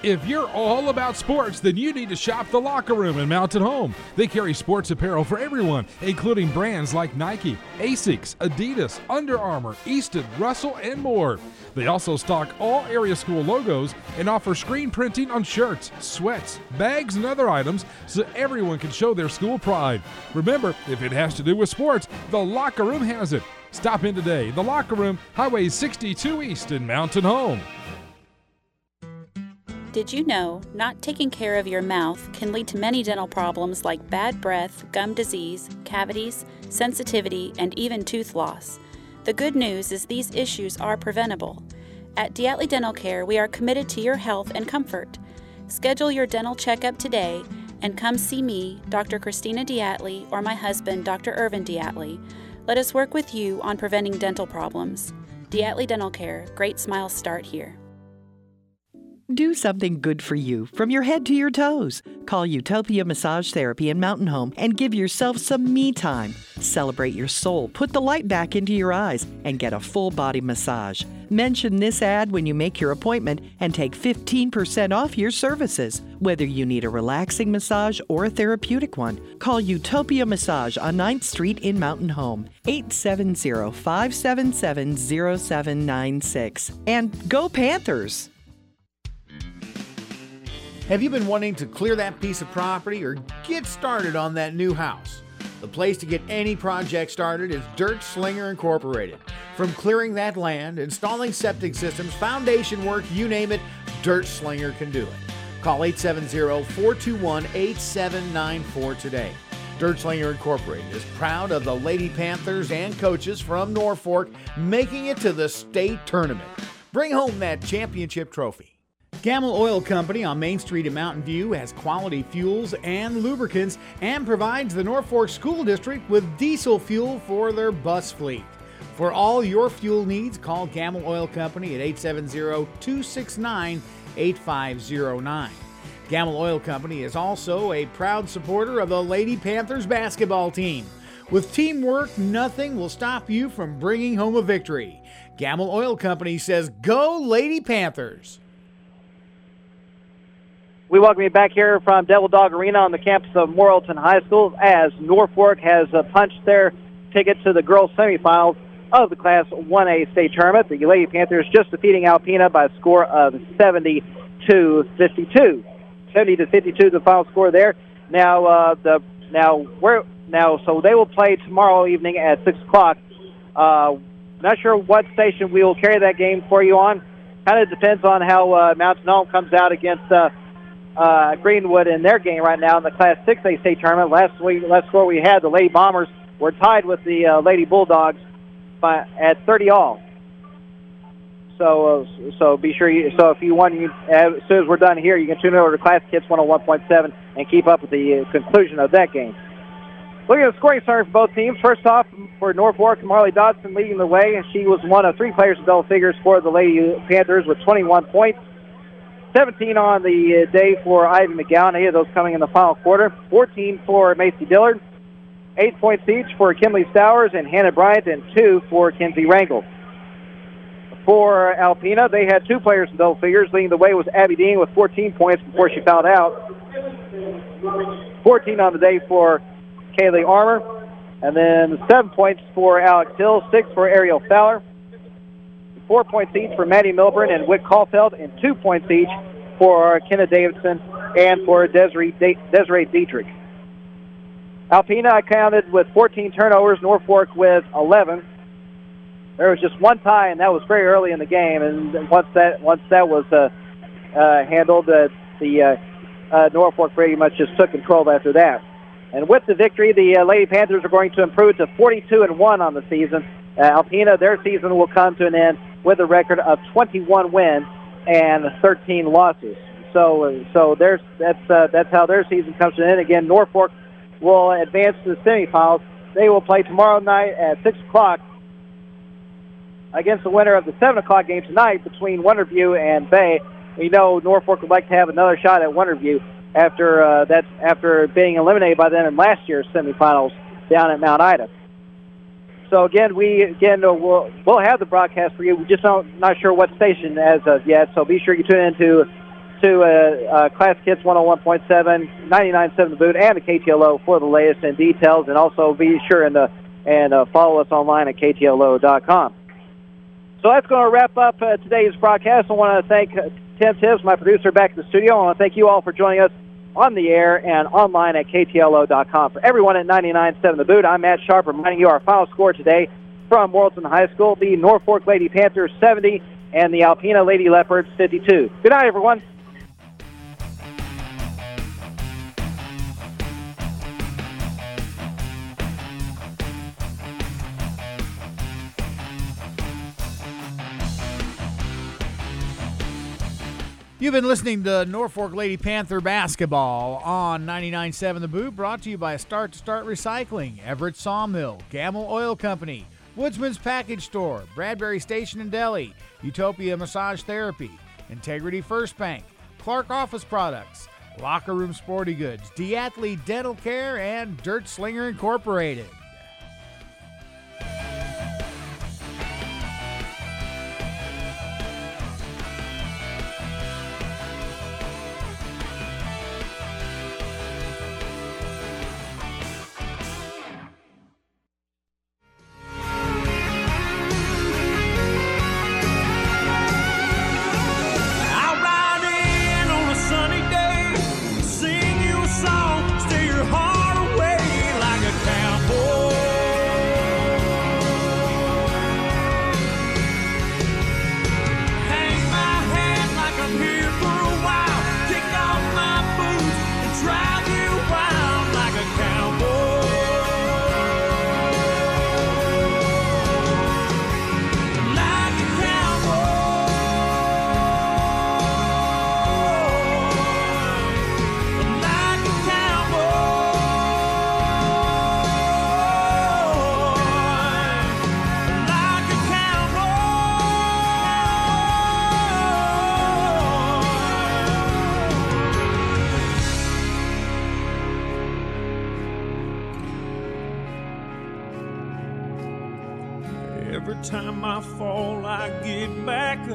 If you're all about sports, then you need to shop The Locker Room in Mountain Home. They carry sports apparel for everyone, including brands like Nike, Asics, Adidas, Under Armour, Easton, Russell, and more. They also stock all area school logos and offer screen printing on shirts, sweats, bags, and other items so everyone can show their school pride. Remember, if it has to do with sports, The Locker Room has it. Stop in today. The Locker Room, Highway 62 East in Mountain Home. Did you know not taking care of your mouth can lead to many dental problems like bad breath, gum disease, cavities, sensitivity, and even tooth loss? The good news is these issues are preventable. At Diatley Dental Care, we are committed to your health and comfort. Schedule your dental checkup today and come see me, Dr. Christina Diatley, or my husband, Dr. Irvin Diatley. Let us work with you on preventing dental problems. Diatley Dental Care, great smiles start here. Do something good for you from your head to your toes. Call Utopia Massage Therapy in Mountain Home and give yourself some me time. Celebrate your soul, put the light back into your eyes, and get a full body massage. Mention this ad when you make your appointment and take 15% off your services. Whether you need a relaxing massage or a therapeutic one, call Utopia Massage on 9th Street in Mountain Home, 870-577-0796. And go Panthers! Have you been wanting to clear that piece of property or get started on that new house? The place to get any project started is Dirt Slinger Incorporated. From clearing that land, installing septic systems, foundation work, you name it, Dirt Slinger can do it. Call 870-421-8794 today. Dirt Slinger Incorporated is proud of the Lady Panthers and coaches from Norfolk making it to the state tournament. Bring home that championship trophy. Camel Oil Company on Main Street in Mountain View has quality fuels and lubricants and provides the Norfolk School District with diesel fuel for their bus fleet. For all your fuel needs, call Camel Oil Company at 870-269-8509. Camel Oil Company is also a proud supporter of the Lady Panthers basketball team. With teamwork, nothing will stop you from bringing home a victory. Camel Oil Company says, go Lady Panthers! We welcome you back here from Devil Dog Arena on the campus of Morrilton High School as Norfolk has punched their ticket to the girls' semifinals of the Class 1A state tournament. The Lady Panthers just defeating Alpena by a score of 70-52. 70-52, the final score there. So they will play tomorrow evening at 6 o'clock. Not sure what station we will carry that game for you on. Kind of depends on how Mountain Home comes out against Greenwood in their game right now in the Class 6A state tournament. Last score we had, the Lady Bombers were tied with the Lady Bulldogs at 30-all. So be sure if you want, as soon as we're done here, you can tune over to Classic Hits 101.7 and keep up with the conclusion of that game. Looking at the scoring summary for both teams, first off for Norfolk, Marley Dodson leading the way, and she was one of three players in double figures for the Lady Panthers with 21 points. 17 on the day for Ivy McGowan, 8 of those coming in the final quarter. 14 for Macy Dillard, 8 points each for Kimberly Stowers and Hannah Bryant, and 2 for Kinsey Rangel. For Alpena, they had 2 players in double figures. Leading the way was Abby Dean with 14 points before she fouled out. 14 on the day for Kaylee Armour, and then 7 points for Alex Hill, 6 for Ariel Fowler. 4 points each for Maddie Milburn and Wick Caulfield, and 2 points each for Kenna Davidson and for Desiree Dietrich. Alpena counted with 14 turnovers, Norfolk with 11. There was just one tie, and that was very early in the game. And once that was handled, Norfolk pretty much just took control after that. And with the victory, the Lady Panthers are going to improve to 42-1 on the season. Alpena, their season will come to an end with a record of 21 wins and 13 losses. So that's how their season comes to an end. Again, Norfolk will advance to the semifinals. They will play tomorrow night at 6 o'clock against the winner of the 7 o'clock game tonight between Wonderview and Bay. We know Norfolk would like to have another shot at Wonderview after being eliminated by them in last year's semifinals down at Mount Ida. So we'll have the broadcast for you. We just not sure what station as of yet. So be sure you tune in to to Classic Hits 101.7, 99.7 The Boot, and the KTLO for the latest in details. And also be sure and follow us online at KTLO.com. So that's going to wrap up today's broadcast. I want to thank Tim Tibbs, my producer, back in the studio. I want to thank you all for joining us on the air and online at KTLO.com. For everyone at 99.7 The Boot, I'm Matt Sharp, reminding you our final score today from Morrilton High School, the Norfolk Lady Panthers 70 and the Alpena Lady Leopards 52. Good night, everyone. You've been listening to Norfolk Lady Panther basketball on 99.7 The Boot, brought to you by Start to Start Recycling, Everett Sawmill, Gamble Oil Company, Woodsman's Package Store, Bradbury Station and Deli, Utopia Massage Therapy, Integrity First Bank, Clark Office Products, Locker Room Sporty Goods, Diathlete Dental Care, and Dirt Slinger Incorporated. Every time I fall, I get back